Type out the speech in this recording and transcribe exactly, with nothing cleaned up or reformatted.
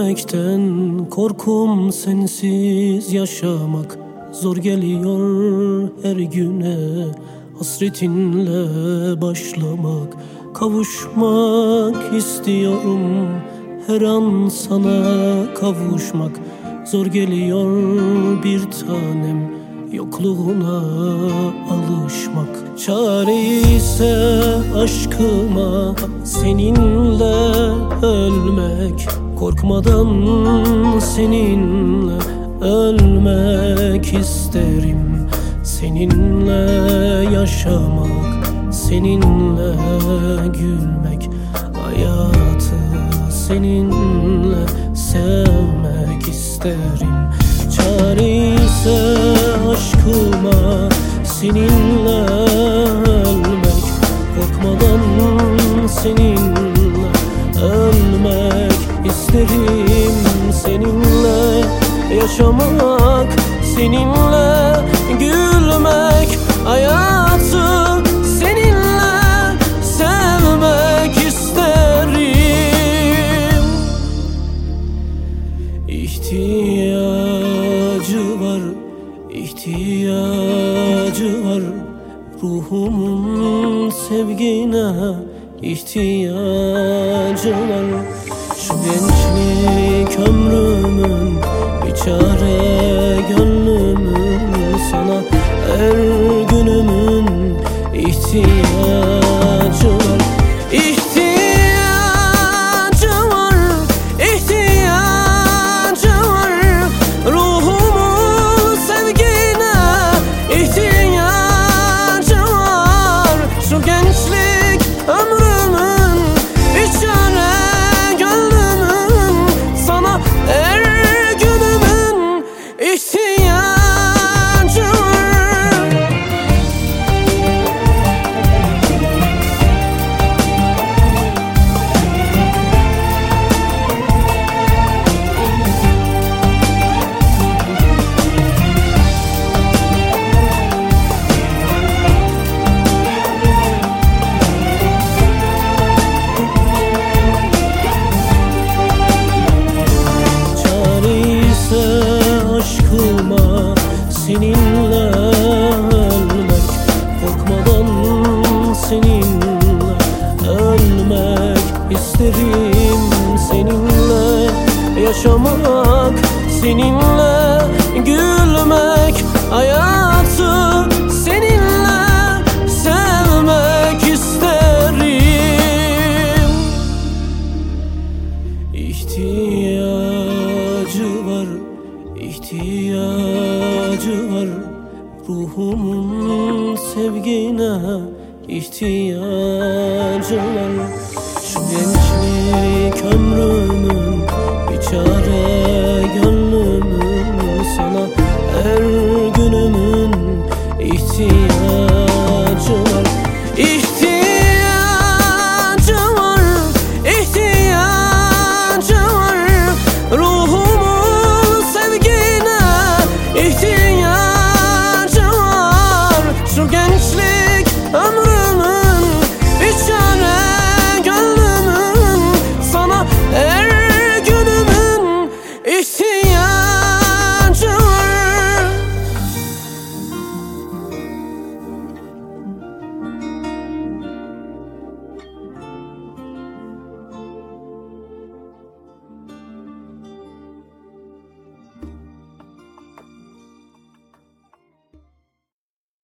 Ölmekten korkum sensiz yaşamak. Zor geliyor her güne hasretinle başlamak. Kavuşmak istiyorum her an sana kavuşmak. Zor geliyor bir tanem yokluğuna alışmak. Çare ise aşkıma seninle ölmek. Korkmadan seninle ölmek isterim. Seninle yaşamak, seninle gülmek. Hayatı seninle sevmek isterim. Çare ise aşkıma seninle ölmek. Korkmadan seninle ölmek isterim. Seninle yaşamak, seninle gülmek. Hayatı seninle sevmek isterim. İhtiyacı var, ihtiyacı var. Ruhumun sevgine ihtiyacı var. Şu gençlik ömrümün bir çare gönlümün sana her günümün ihtiyacı var. İhtiyacı var, ihtiyacı var. Ruhumun sevgine ihtiyacı var. Şu gençlik ömrümün bir çare gönlümün sana her günümün ihtiyacı var. Aşkıma seninle ölmek. Korkmadan seninle ölmek isterim. Seninle yaşamak, seninle gülmek. Hayatı seninle sevmek isterim. İhtiyacı var, İhtiyacı var. Ruhumun sevgine ihtiyacı var. Şu gençlik ömrümün bir çare